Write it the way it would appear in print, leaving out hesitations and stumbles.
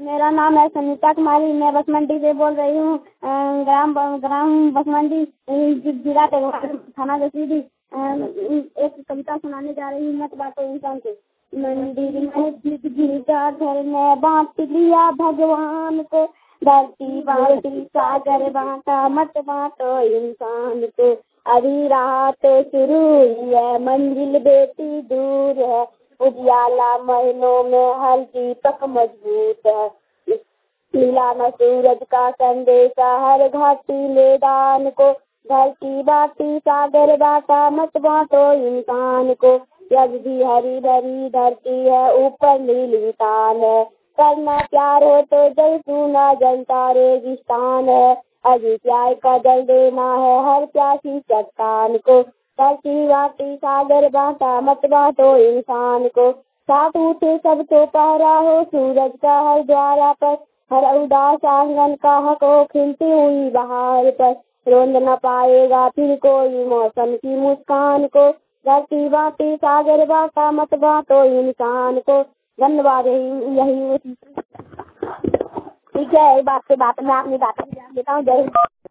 मेरा नाम है सनीता कुमारी। मैं बसमंडी से बोल रही हूँ। ग्राम बसमंडी, जिला तेघड़ा, थाना जसीडीह। एक कविता सुनाने जा रही हूँ। मत बांटो इंसान को। मंदिर में घर में बांट लिया भगवान को, धरती बांटी सागर बांटा, मत बांटो इंसान को। अभी रात शुरू हुई है, मंजिल बेटी दूर है, उजियाला महीनों में हर दीपक मजबूत है। मिला न सूरज का संदेशा हर घाटी मैदान को, धरती बाटी सागर बाटा, मत बांटो इंसान को। जग भी हरी भरी धरती है, ऊपर नीली तान है, करना प्यार हो तो जल सूना जलता रेगिस्तान है। अभी प्यार का जल देना है हर प्यासी चट्टान को, धरती बाटी सागर बाटा, मत बांटो इंसान को। साथ उठे सब तो पहरा हो सूरज का हर द्वारा पर, हर उदास आंगन का हक हो खिलती हुई बहार पर। रोंद न पाएगा फिर कोई मौसम की मुस्कान को, धरती बाटी सागर बाटा, मत बांटो इंसान को। धन्यवाद। यही ठीक है। बात से बात में अपनी बातें देता हूँ। जय हिंद।